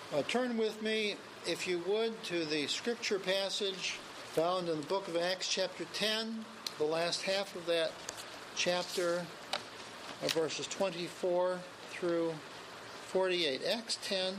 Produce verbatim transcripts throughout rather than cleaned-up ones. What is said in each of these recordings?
Uh, turn with me, if you would, to the scripture passage found in the book of Acts chapter ten, the last half of that chapter, uh, verses twenty-four through forty-eight. Acts ten,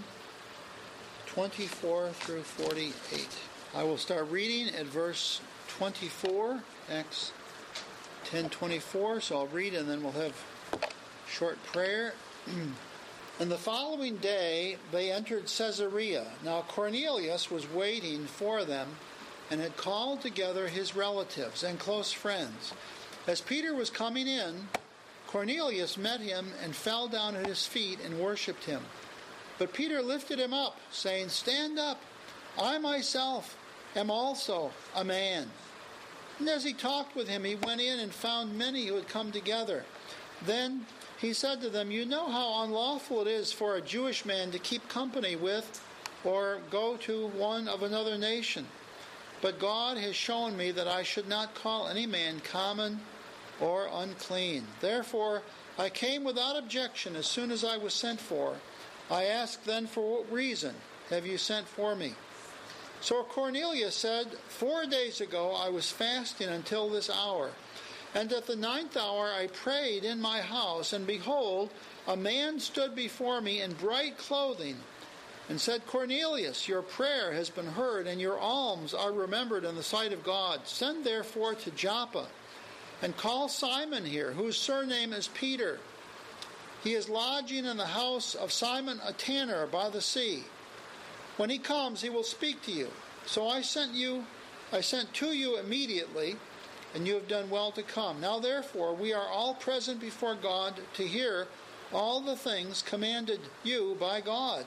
twenty-four through forty-eight. I will start reading at verse twenty-four, Acts ten twenty-four, so I'll read and then we'll have short prayer. And the following day they entered Caesarea. Now Cornelius was waiting for them and had called together his relatives and close friends. As Peter was coming in, Cornelius met him and fell down at his feet and worshipped him. But Peter lifted him up, saying, "Stand up, I myself am also a man." And as he talked with him, he went in and found many who had come together. Then he said to them, "You know how unlawful it is for a Jewish man to keep company with or go to one of another nation. But God has shown me that I should not call any man common or unclean. Therefore I came without objection as soon as I was sent for. I asked then, for what reason have you sent for me?" So Cornelius said, "Four days ago I was fasting until this hour. And at the ninth hour I prayed in my house, and behold, a man stood before me in bright clothing, and said, 'Cornelius, your prayer has been heard, and your alms are remembered in the sight of God. Send therefore to Joppa, and call Simon here, whose surname is Peter. He is lodging in the house of Simon a tanner by the sea. When he comes, he will speak to you.' So I sent you, I sent to you immediately, and you have done well to come. Now therefore we are all present before God to hear all the things commanded you by God."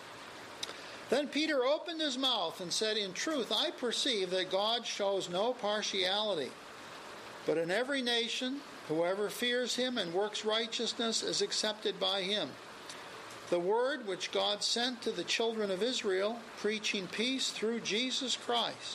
Then Peter opened his mouth and said, "In truth I perceive that God shows no partiality, but in every nation whoever fears him and works righteousness is accepted by him. The word which God sent to the children of Israel, preaching peace through Jesus Christ.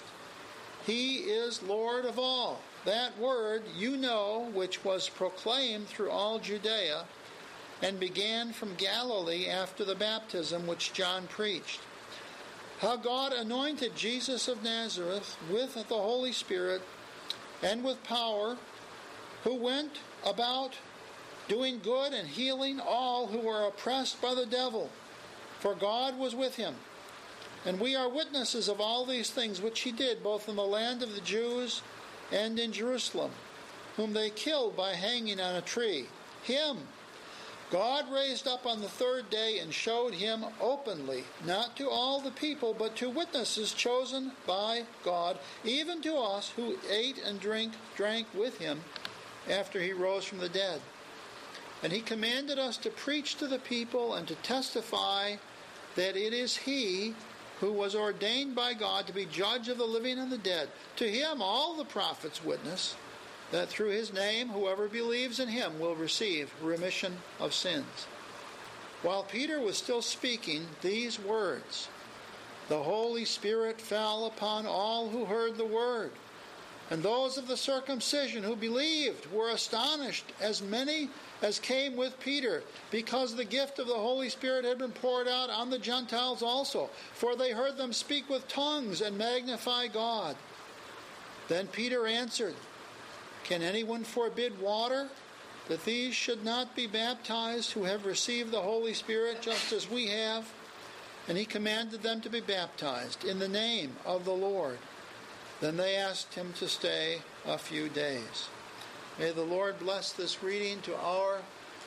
He is Lord of all. That word you know, which was proclaimed through all Judea, and began from Galilee after the baptism which John preached. How God anointed Jesus of Nazareth with the Holy Spirit and with power, who went about doing good and healing all who were oppressed by the devil, for God was with him. And we are witnesses of all these things which he did, both in the land of the Jews and in Jerusalem, whom they killed by hanging on a tree. Him God raised up on the third day and showed him openly, not to all the people, but to witnesses chosen by God, even to us who ate and drink, drank with him after he rose from the dead. And he commanded us to preach to the people and to testify that it is he who was ordained by God to be judge of the living and the dead. To him all the prophets witness that through his name whoever believes in him will receive remission of sins." While Peter was still speaking these words, the Holy Spirit fell upon all who heard the word. And those of the circumcision who believed were astonished, as many as came with Peter, because the gift of the Holy Spirit had been poured out on the Gentiles also, for they heard them speak with tongues and magnify God. Then Peter answered, "Can anyone forbid water, that these should not be baptized who have received the Holy Spirit just as we have?" And he commanded them to be baptized in the name of the Lord. Then they asked him to stay a few days. May the Lord bless this reading to our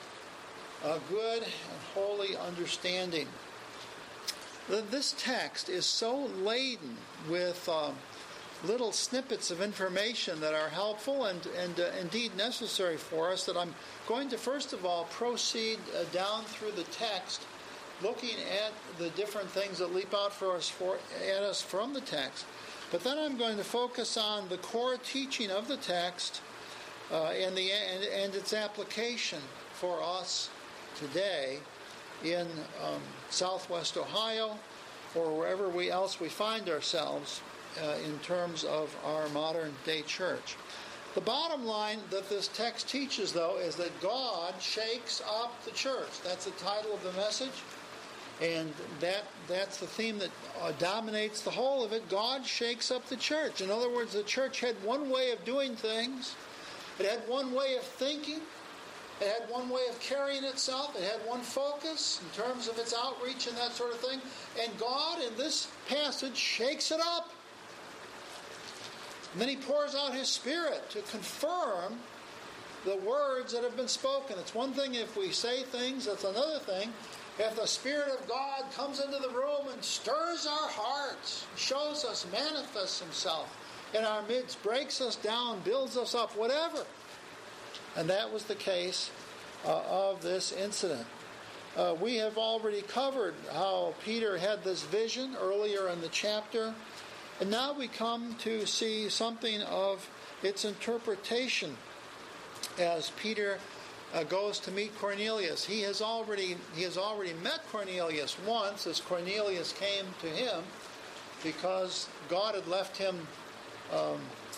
uh, good and holy understanding. This text is so laden with uh, little snippets of information that are helpful and, and uh, indeed necessary for us that I'm going to first of all proceed uh, down through the text, looking at the different things that leap out for us for, at us from the text. But then I'm going to focus on the core teaching of the text uh, and, the, and, and its application for us today in um, Southwest Ohio or wherever we else we find ourselves uh, in terms of our modern day church. The bottom line that this text teaches, though, is that God shakes up the church. That's the title of the message. And that that's the theme that uh, dominates the whole of it. God shakes up the church. In other words, the church had one way of doing things. It had one way of thinking. It had one way of carrying itself. It had one focus in terms of its outreach and that sort of thing. And God, in this passage, shakes it up. And then He pours out His Spirit to confirm the words that have been spoken. It's one thing if we say things. It's another thing if the Spirit of God comes into the room and stirs our hearts, shows us, manifests Himself in our midst, breaks us down, builds us up, whatever. And that was the case uh, of this incident. Uh, we have already covered how Peter had this vision earlier in the chapter. And now we come to see something of its interpretation as Peter uh, goes to meet Cornelius. He has already he has already met Cornelius once as Cornelius came to him because God had left him um,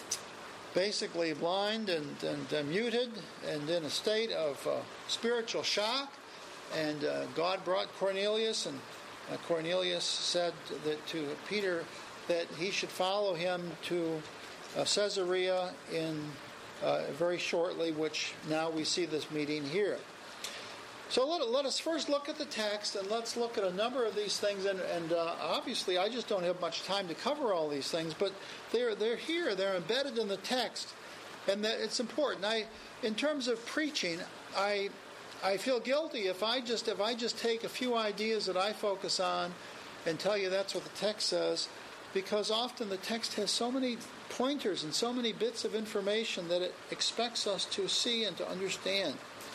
basically blind and, and uh, muted and in a state of uh, spiritual shock. And uh, God brought Cornelius, and uh, Cornelius said that to Peter that he should follow him to uh, Caesarea in uh, very shortly, which now we see this meeting here. So let, let us first look at the text, and let's look at a number of these things. And, and uh, obviously, I just don't have much time to cover all these things, but they're they're here. They're embedded in the text, and that it's important. I, in terms of preaching, I I feel guilty if I just if I just take a few ideas that I focus on and tell you that's what the text says, because often the text has so many pointers and so many bits of information that it expects us to see and to understand.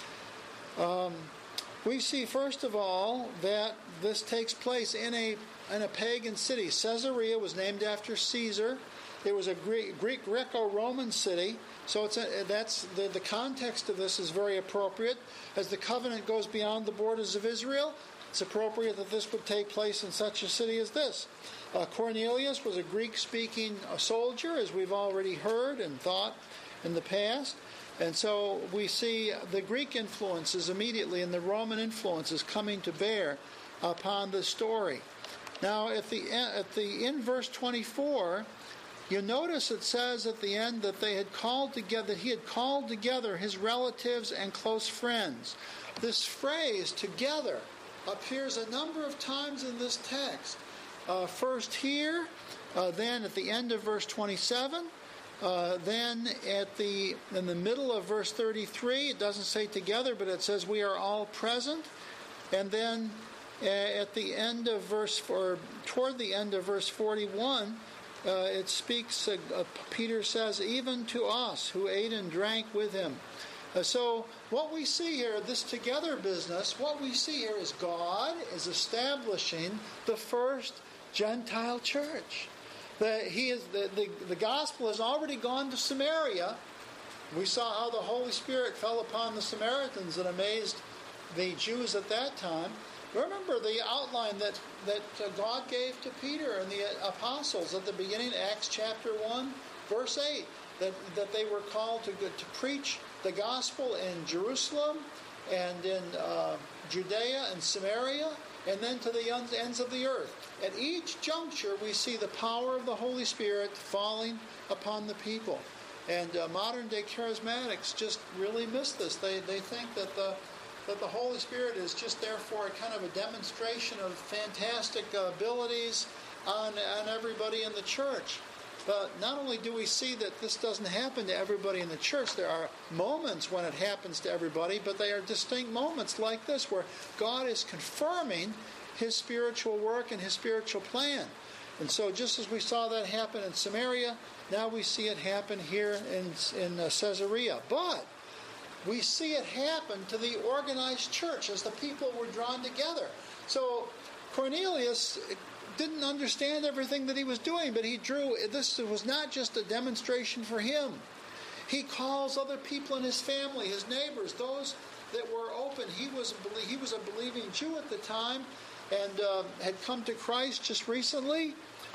Um, we see, first of all, that this takes place in a in a pagan city. Caesarea was named after Caesar. It was a Greek, Greek Greco-Roman city. So it's a, that's the, the context of this is very appropriate. As the covenant goes beyond the borders of Israel, it's appropriate that this would take place in such a city as this. Uh, Cornelius was a Greek-speaking uh, soldier, as we've already heard and thought in the past. And so we see the Greek influences immediately and the Roman influences coming to bear upon this story. Now, at the at the in verse twenty-four, you notice it says at the end that they had called together, that he had called together his relatives and close friends. This phrase, together, appears a number of times in this text. Uh, first here, uh, then at the end of verse twenty-seven, uh, then at the in the middle of verse thirty-three, it doesn't say together, but it says we are all present. And then uh, at the end of verse, or toward the end of verse forty-one, Uh, it speaks, uh, uh, Peter says, even to us who ate and drank with him. Uh, so what we see here, this together business, what we see here is God is establishing the first Gentile church. The, he is, the, the, the gospel has already gone to Samaria. We saw how the Holy Spirit fell upon the Samaritans and amazed the Jews at that time. Remember the outline that, that uh, God gave to Peter and the apostles at the beginning, Acts chapter one, verse eight, that, that they were called to, to preach the gospel in Jerusalem and in uh, Judea and Samaria, and then to the ends of the earth. At each juncture, we see the power of the Holy Spirit falling upon the people. And uh, modern-day charismatics just really miss this. They, they think that the that the Holy Spirit is just there for a kind of a demonstration of fantastic uh, abilities on, on everybody in the church. But not only do we see that this doesn't happen to everybody in the church, there are moments when it happens to everybody, but they are distinct moments like this where God is confirming His spiritual work and His spiritual plan. And so just as we saw that happen in Samaria, now we see it happen here in, in uh, Caesarea. But we see it happen to the organized church as the people were drawn together. So Cornelius didn't understand everything that he was doing, but he drew, this was not just a demonstration for him. He calls other people in his family, his neighbors, those that were open. He was a, he was a believing Jew at the time and uh, had come to Christ just recently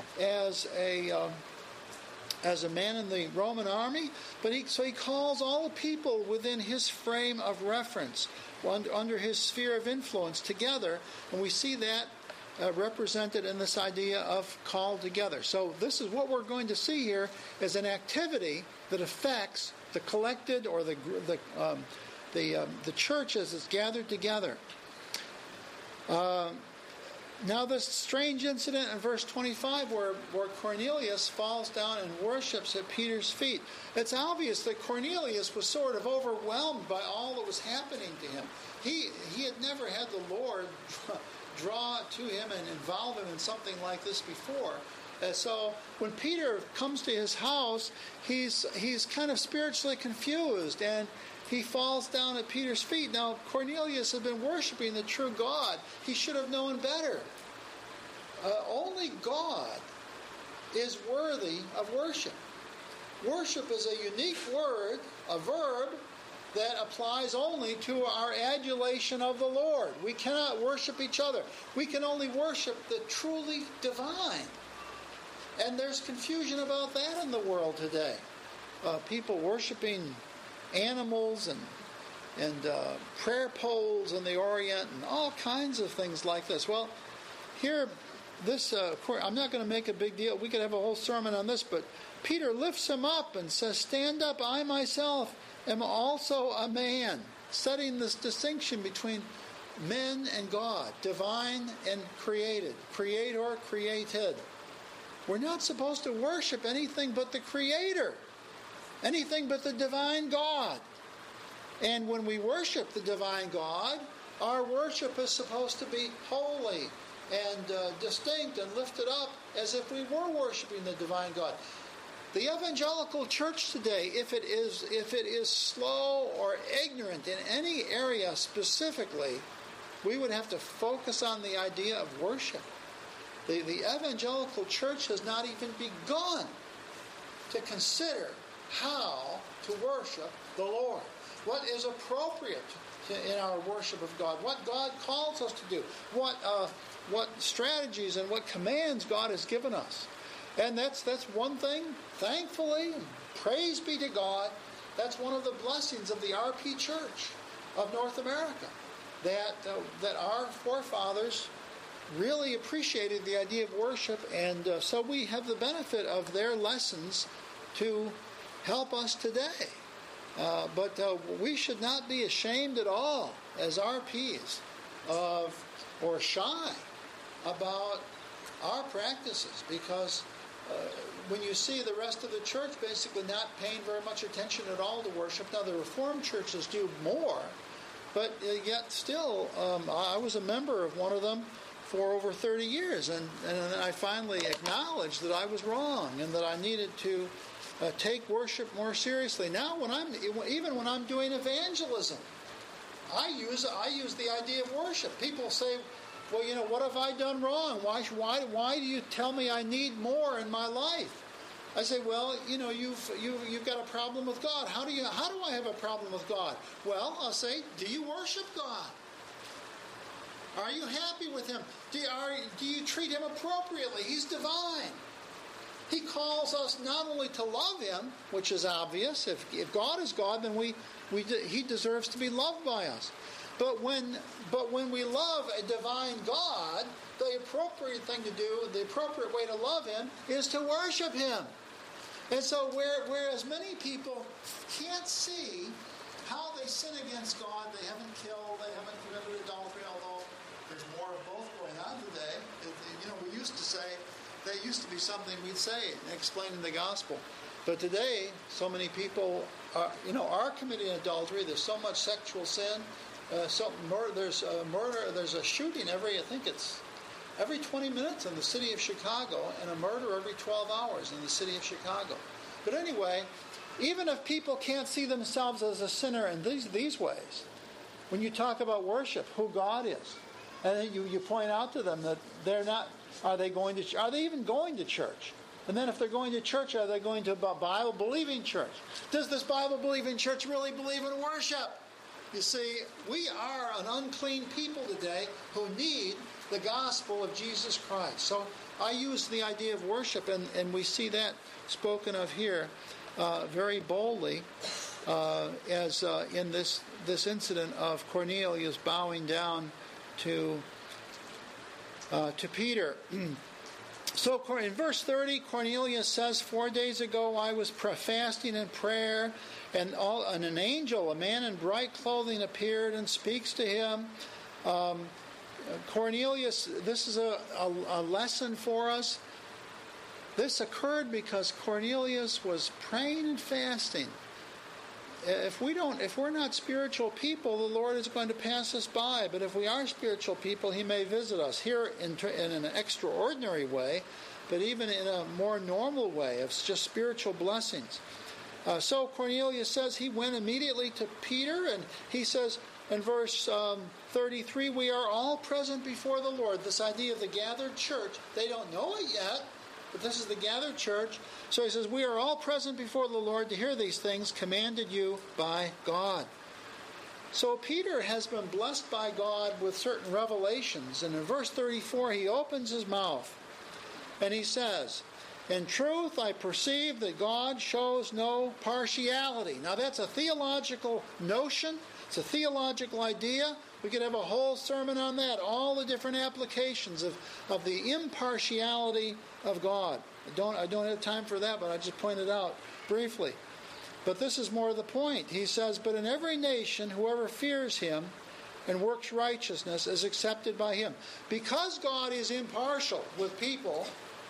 as a... Uh, as a man in the Roman army, but he, so he calls all the people within his frame of reference, under his sphere of influence together, and we see that uh, represented in this idea of called together. So this is what we're going to see here is an activity that affects the collected or the the um, the um, the church as it's gathered together. Uh, now this strange incident in verse twenty-five where, where Cornelius falls down and worships at Peter's feet. It's obvious that Cornelius was sort of overwhelmed by all that was happening to him. He he had never had the Lord draw to him and involve him in something like this before. And so when Peter comes to his house, he's he's kind of spiritually confused, and he falls down at Peter's feet. Now, Cornelius had been worshiping the true God. He should have known better. Uh, only God is worthy of worship. Worship is a unique word, a verb, that applies only to our adulation of the Lord. We cannot worship each other. We can only worship the truly divine. And there's confusion about that in the world today. Uh, people worshiping animals and and uh, prayer poles in the Orient and all kinds of things like this. Well, here, this uh, I'm not going to make a big deal. We could have a whole sermon on this, but Peter lifts him up and says, "Stand up, I myself am also a man," setting this distinction between men and God, divine and created, creator, created. We're not supposed to worship anything but the Creator, anything but the divine God. And when we worship the divine God, our worship is supposed to be holy and uh, distinct and lifted up as if we were worshiping the divine God. The evangelical church today, if it is if it is slow or ignorant in any area specifically, we would have to focus on the idea of worship. The, the evangelical church has not even begun to consider how to worship the Lord. What is appropriate to, in our worship of God. What God calls us to do. What uh, what strategies and what commands God has given us. And that's that's one thing, thankfully, praise be to God, that's one of the blessings of the R P Church of North America. That, uh, that our forefathers really appreciated the idea of worship, and uh, so we have the benefit of their lessons to help us today. Uh, but uh, we should not be ashamed at all as R Ps of or shy about our practices, because uh, when you see the rest of the church basically not paying very much attention at all to worship. Now the Reformed churches do more, but uh, yet still um, I was a member of one of them for over thirty years, and, and I finally acknowledged that I was wrong and that I needed to uh, take worship more seriously. Now, when I'm even when I'm doing evangelism, I use I use the idea of worship. People say, "Well, you know, what have I done wrong? Why why why do you tell me I need more in my life?" I say, "Well, you know, you've you you've got a problem with God. How do you how do I have a problem with God?" Well, I'll say, "Do you worship God? Are you happy with Him? Do you, are, do you treat Him appropriately? He's divine. He calls us not only to love Him, which is obvious. If, if God is God, then we, we He deserves to be loved by us. But when but when we love a divine God, the appropriate thing to do, the appropriate way to love Him, is to worship Him. And so, where, whereas many people can't see how they sin against God, they haven't killed, they haven't committed adultery, although there's more of both going on today. It, you know, we used to say, that used to be something we'd say in explaining the gospel. But today, so many people are, you know, are committing adultery. There's so much sexual sin. Uh, so mur- there's a murder. There's a shooting every, I think it's every twenty minutes in the city of Chicago, and a murder every twelve hours in the city of Chicago. But anyway, even if people can't see themselves as a sinner in these these ways, when you talk about worship, who God is, and then you, you point out to them that they're not, are they going to, are they even going to church? And then if they're going to church, are they going to a Bible-believing church? Does this Bible-believing church really believe in worship? You see, we are an unclean people today who need the gospel of Jesus Christ. So I use the idea of worship, and, and we see that spoken of here uh, very boldly uh, as uh, in this, this incident of Cornelius bowing down to uh, to Peter. So in verse thirty, Cornelius says, four days ago I was fasting in prayer, and, all, and an angel, a man in bright clothing, appeared and speaks to him. Um, Cornelius, this is a, a, a lesson for us. This occurred because Cornelius was praying and fasting. If we don't, if we're not spiritual people, the Lord is going to pass us by. But if we are spiritual people, He may visit us here in, in an extraordinary way, but even in a more normal way. It's just spiritual blessings. Uh, so Cornelius says he went immediately to Peter, and he says in verse um, thirty-three, "We are all present before the Lord." This idea of the gathered church, they don't know it yet, but this is the gathered church. So he says, "We are all present before the Lord to hear these things commanded you by God." So Peter has been blessed by God with certain revelations. And in verse thirty-four, he opens his mouth and he says, "In truth, I perceive that God shows no partiality." Now that's a theological notion. It's a theological idea. We could have a whole sermon on that, all the different applications of, of the impartiality of God. I don't, I don't have time for that, but I just pointed out briefly. But this is more the point. He says, "But in every nation, whoever fears Him and works righteousness is accepted by Him." Because God is impartial with people,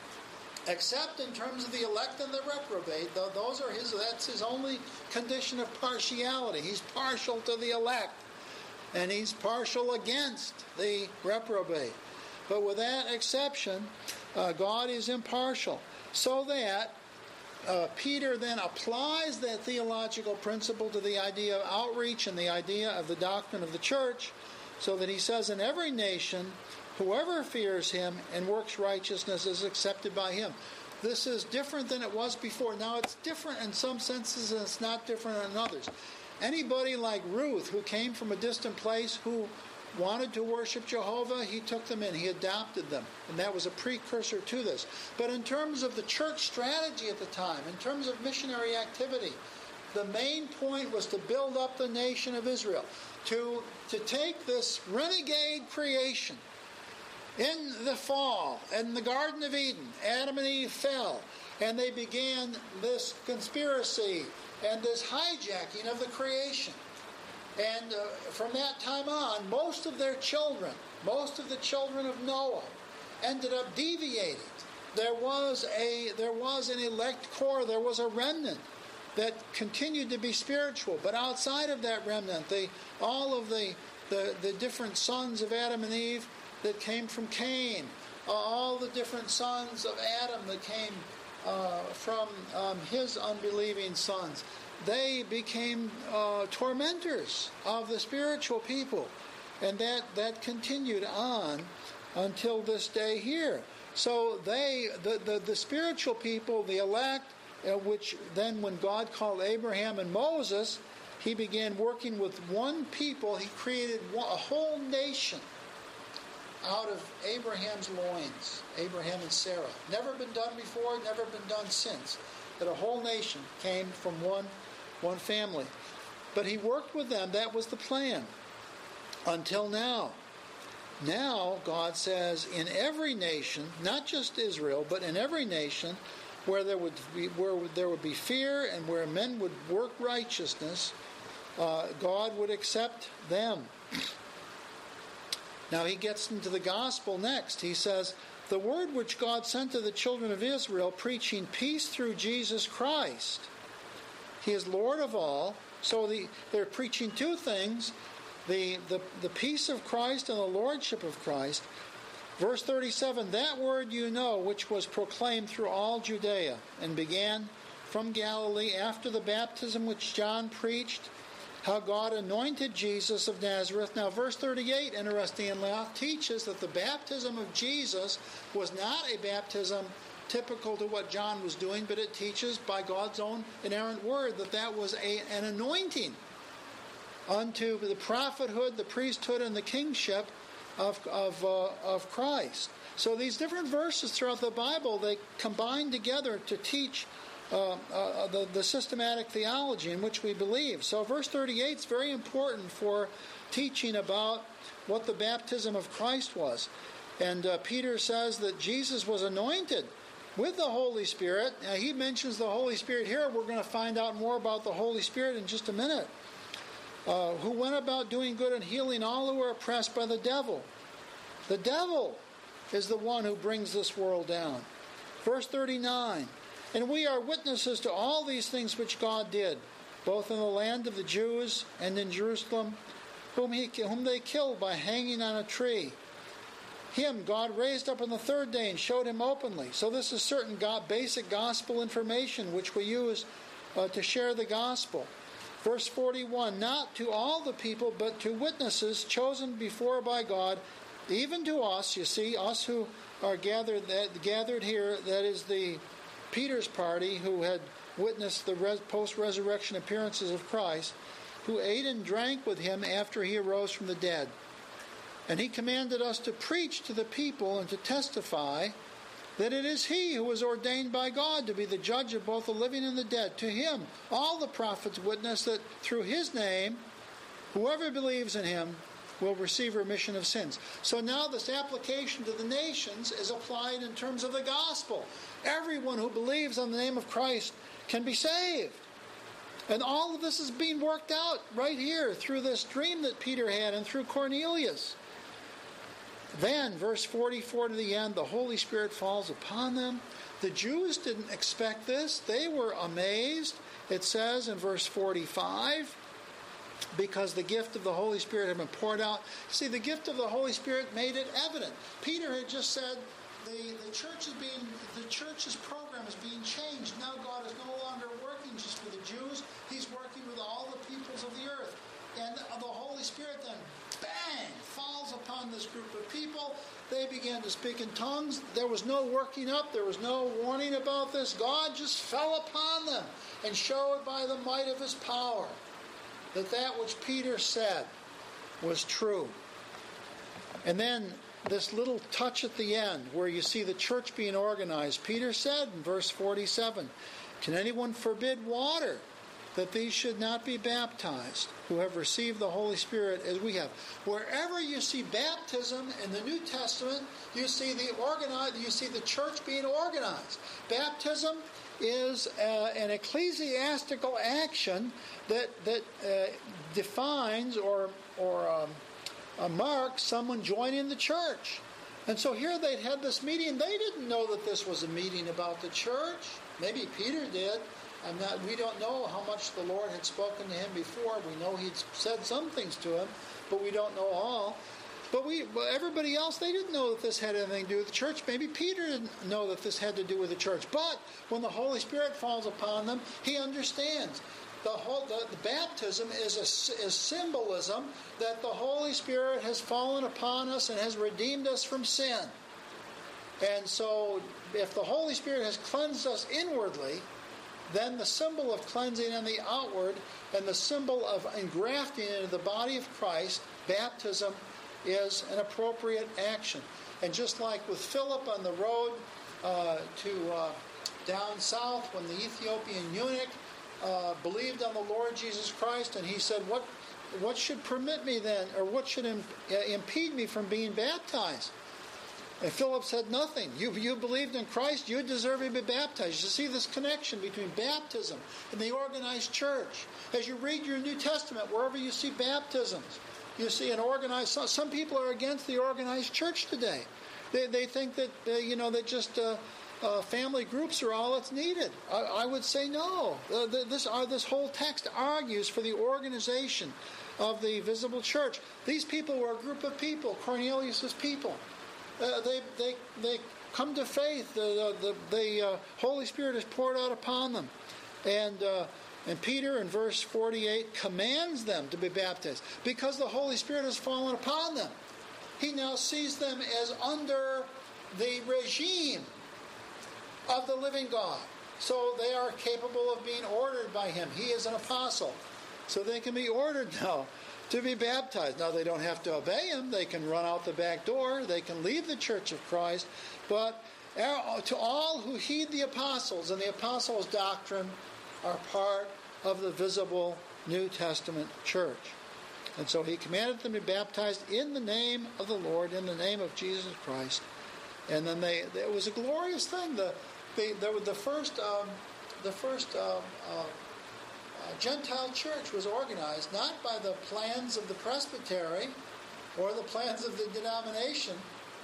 except in terms of the elect and the reprobate, though those are his, that's His only condition of partiality. He's partial to the elect, and He's partial against the reprobate. But with that exception, uh, God is impartial. So that uh, Peter then applies that theological principle to the idea of outreach and the idea of the doctrine of the church, so that he says, in every nation, whoever fears Him and works righteousness is accepted by Him. This is different than it was before. Now, it's different in some senses and it's not different in others. Anybody like Ruth, who came from a distant place, who wanted to worship Jehovah, He took them in. He adopted them. And that was a precursor to this. But in terms of the church strategy at the time, in terms of missionary activity, the main point was to build up the nation of Israel. To, to take this renegade creation. In the fall, in the Garden of Eden, Adam and Eve fell, and they began this conspiracy and this hijacking of the creation. And uh, from that time on, most of their children, most of the children of Noah, ended up deviating. There was a there was an elect core, there was a remnant that continued to be spiritual. But outside of that remnant, the all of the the, the different sons of Adam and Eve that came from Cain, uh, all the different sons of Adam that came uh, from um, his unbelieving sons, they became uh, tormentors of the spiritual people. And that, that continued on until this day here. So they, the, the, the spiritual people, the elect, uh, which then when God called Abraham and Moses, He began working with one people. He created one, a whole nation out of Abraham's loins, Abraham and Sarah. Never been done before, never been done since. That a whole nation came from one, one family. But He worked with them. That was the plan. Until now. Now, God says, in every nation, not just Israel, but in every nation, where there would be, where there would be fear and where men would work righteousness, uh, God would accept them. Now He gets into the gospel next. He says, "The word which God sent to the children of Israel, preaching peace through Jesus Christ. He is Lord of all." So the, they're preaching two things, the, the, the peace of Christ and the lordship of Christ. Verse thirty-seven, "That word you know, which was proclaimed through all Judea, and began from Galilee after the baptism which John preached, how God anointed Jesus of Nazareth." Now, verse thirty-eight, interesting enough, teaches that the baptism of Jesus was not a baptism typical to what John was doing, but it teaches by God's own inerrant word that that was a, an anointing unto the prophethood, the priesthood, and the kingship of, of, uh, of Christ. So these different verses throughout the Bible, they combine together to teach Uh, uh, the, the systematic theology in which we believe. So verse thirty-eight is very important for teaching about what the baptism of Christ was. And uh, Peter says that Jesus was anointed with the Holy Spirit. Now, he mentions the Holy Spirit here. We're going to find out more about the Holy Spirit in just a minute. Uh, who went about doing good and healing all who were oppressed by the devil. The devil is the one who brings this world down. Verse thirty-nine, and we are witnesses to all these things which God did, both in the land of the Jews and in Jerusalem, whom, he, whom they killed by hanging on a tree. Him God raised up on the third day and showed him openly. So this is certain God, basic gospel information which we use uh, to share the gospel. Verse forty-one, not to all the people, but to witnesses chosen before by God, even to us, you see, us who are gathered that, gathered here, that is the Peter's party who had witnessed the res, post-resurrection appearances of Christ, who ate and drank with him after he arose from the dead. And he commanded us to preach to the people and to testify that it is he who was ordained by God to be the judge of both the living and the dead. To him, all the prophets witness that through his name, whoever believes in him will receive remission of sins. So now this application to the nations is applied in terms of the gospel. Everyone who believes on the name of Christ can be saved. And all of this is being worked out right here through this dream that Peter had and through Cornelius. Then, verse forty-four to the end, the Holy Spirit falls upon them. The Jews didn't expect this. They were amazed. It says in verse forty-five, because the gift of the Holy Spirit had been poured out. See, the gift of the Holy Spirit made it evident. Peter had just said the, the church is being the church's program is being changed. Now God is no longer working just with the Jews. He's working with all the peoples of the earth. And the Holy Spirit then, bang, falls upon this group of people. They began to speak in tongues. There was no working up. There was no warning about this. God just fell upon them and showed by the might of his power that that which Peter said was true. And then this little touch at the end where you see the church being organized. Peter said in verse forty-seven, can anyone forbid water that these should not be baptized who have received the Holy Spirit as we have? Wherever you see baptism in the New Testament, you see the organized, you see the church being organized. Baptism is uh, an ecclesiastical action that that uh, defines or or um, uh, marks someone joining the church. And so here they'd had this meeting. They didn't know that this was a meeting about the church. Maybe Peter did. I'm not, we don't know how much the Lord had spoken to him before. We know he'd said some things to him, but we don't know all. But we, but everybody else, they didn't know that this had anything to do with the church. Maybe Peter didn't know that this had to do with the church. But when the Holy Spirit falls upon them, he understands. The whole the, the baptism is a is symbolism that the Holy Spirit has fallen upon us and has redeemed us from sin. And so, if the Holy Spirit has cleansed us inwardly, then the symbol of cleansing on the outward and the symbol of engrafting into the body of Christ, baptism, is an appropriate action. And just like with Philip on the road uh, to uh, down south, when the Ethiopian eunuch uh, believed on the Lord Jesus Christ, and he said, "What, what should permit me then, or what should imp- impede me from being baptized?" And Philip said, "Nothing. You you believed in Christ, you deserve to be baptized." You see this connection between baptism and the organized church. As you read your New Testament, wherever you see baptisms, you see an organized. Some, some people are against the organized church today. They they think that uh, you know that just uh, uh, family groups are all that's needed. I, I would say no. Uh, this uh, this whole text argues for the organization of the visible church. These people were a group of people, Cornelius's people. Uh, they they they come to faith. The the, the uh, Holy Spirit is poured out upon them, and uh, and Peter in verse forty-eight commands them to be baptized because the Holy Spirit has fallen upon them. He now sees them as under the regime of the living God, so they are capable of being ordered by Him. He is an apostle, so they can be ordered now to be baptized. Now, they don't have to obey him. They can run out the back door. They can leave the church of Christ. But to all who heed the apostles and the apostles' doctrine are part of the visible New Testament church. And so he commanded them to be baptized in the name of the Lord, in the name of Jesus Christ. And then they, it was a glorious thing. The the the, the first um, the first um, uh, uh, Gentile church was organized not by the plans of the presbytery or the plans of the denomination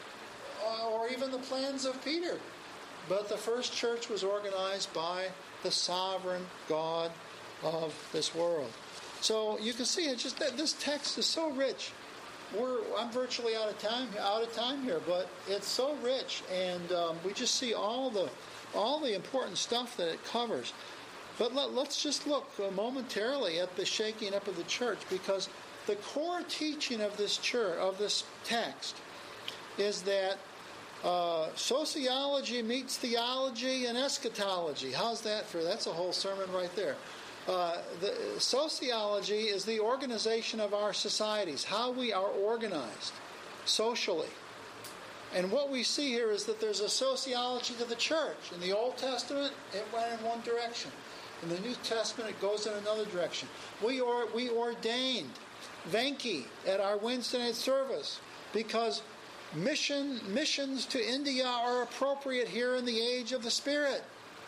uh, or even the plans of Peter, but the first church was organized by the sovereign God of this world. So you can see it's just that this text is so rich. We're I'm virtually out of time out of time here, but it's so rich, and um, we just see all the all the important stuff that it covers. But let, let's just look uh, momentarily at the shaking up of the church, because the core teaching of this church of this text is that uh, sociology meets theology and eschatology. How's that for? That's a whole sermon right there. Uh, the sociology is the organization of our societies, how we are organized socially. And what we see here is that there's a sociology to the church. In the Old Testament, it went in one direction. In the New Testament, it goes in another direction. We are we ordained Venki at our Wednesday night service because mission missions to India are appropriate here in the age of the Spirit.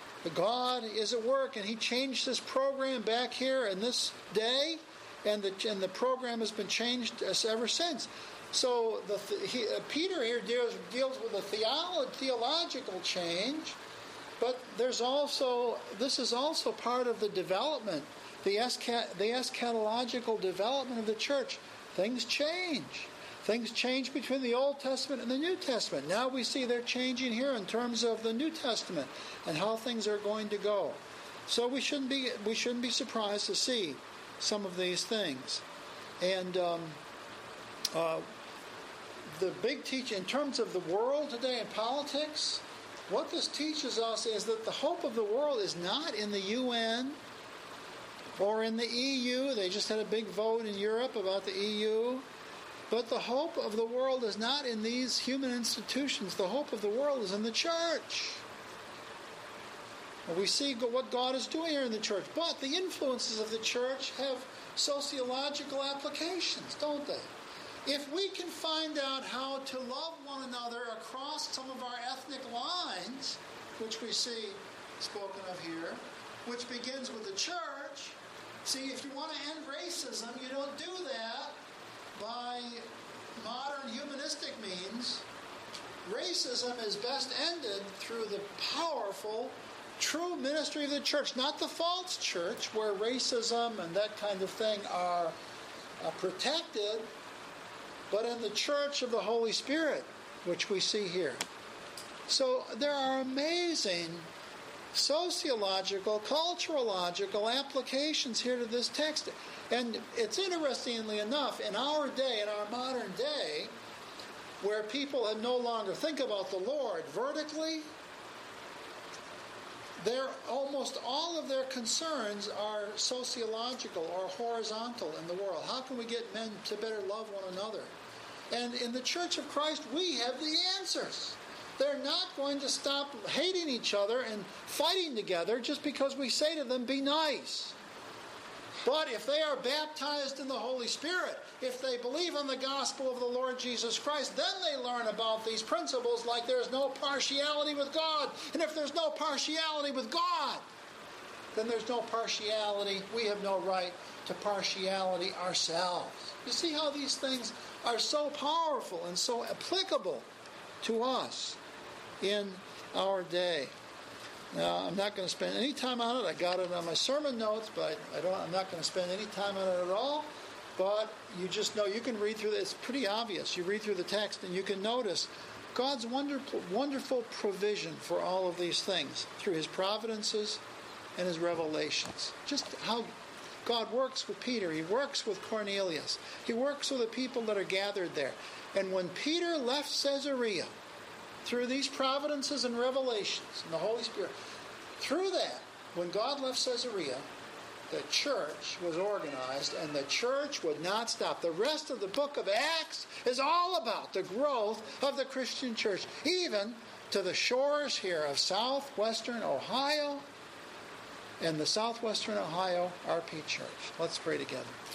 God is at work, and He changed this program back here in this day, and the and the program has been changed ever since. So the, he, uh, Peter here deals deals with a theolo- theological change, but there's also this is also part of the development, the eschat, the eschatological development of the church. Things change. Things change between the Old Testament and the New Testament. Now we see they're changing here in terms of the New Testament and how things are going to go. So we shouldn't be we shouldn't be surprised to see some of these things. And um, uh, the big teaching in terms of the world today and politics, what this teaches us is that the hope of the world is not in the U N or in the E U. They just had a big vote in Europe about the E U. But the hope of the world is not in these human institutions. The hope of the world is in the church. We see what God is doing here in the church. But the influences of the church have sociological applications, don't they? If we can find out how to love one another across some of our ethnic lines, which we see spoken of here, which begins with the church. See, if you want to end racism, you don't do that by modern humanistic means. Racism is best ended through the powerful, true ministry of the church, not the false church where racism and that kind of thing are uh, protected, but in the church of the Holy Spirit, which we see here. So there are amazing sociological, culturological applications here to this text. And it's interestingly enough, in our day, in our modern day, where people have no longer think about the Lord vertically, they're, almost all of their concerns are sociological or horizontal in the world. How can we get men to better love one another? And in the Church of Christ, we have the answers. They're not going to stop hating each other and fighting together just because we say to them, be nice. But if they are baptized in the Holy Spirit, if they believe in the gospel of the Lord Jesus Christ, then they learn about these principles like there's no partiality with God. And if there's no partiality with God, then there's no partiality. We have no right to partiality ourselves. You see how these things are so powerful and so applicable to us in our day. Now, I'm not going to spend any time on it. I got it on my sermon notes, but I don't, I'm not going to spend any time on it at all. But you just know, you can read through it. It's pretty obvious. You read through the text and you can notice God's wonderful, wonderful provision for all of these things through His providences and His revelations. Just how God works with Peter. He works with Cornelius. He works with the people that are gathered there. And when Peter left Caesarea, through these providences and revelations and the Holy Spirit, through that, when God left Caesarea, the church was organized and the church would not stop. The rest of the book of Acts is all about the growth of the Christian church, even to the shores here of southwestern Ohio and the southwestern Ohio R P Church. Let's pray together.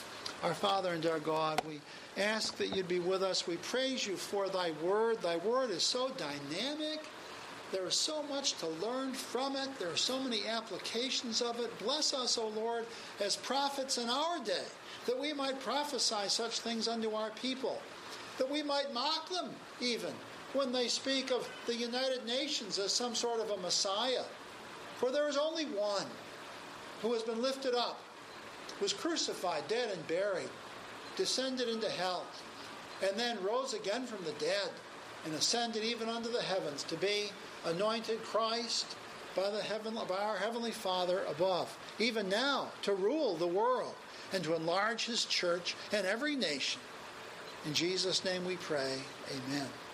Our Father and our God, we ask that you'd be with us. We praise you for thy word. Thy word is so dynamic. There is so much to learn from it. There are so many applications of it. Bless us, O Lord, as prophets in our day, that we might prophesy such things unto our people, that we might mock them even when they speak of the United Nations as some sort of a Messiah. For there is only one who has been lifted up, was crucified, dead, and buried, descended into hell, and then rose again from the dead, and ascended even unto the heavens to be anointed Christ by the heaven, by our Heavenly Father above, even now to rule the world and to enlarge his church and every nation. In Jesus' name we pray, amen.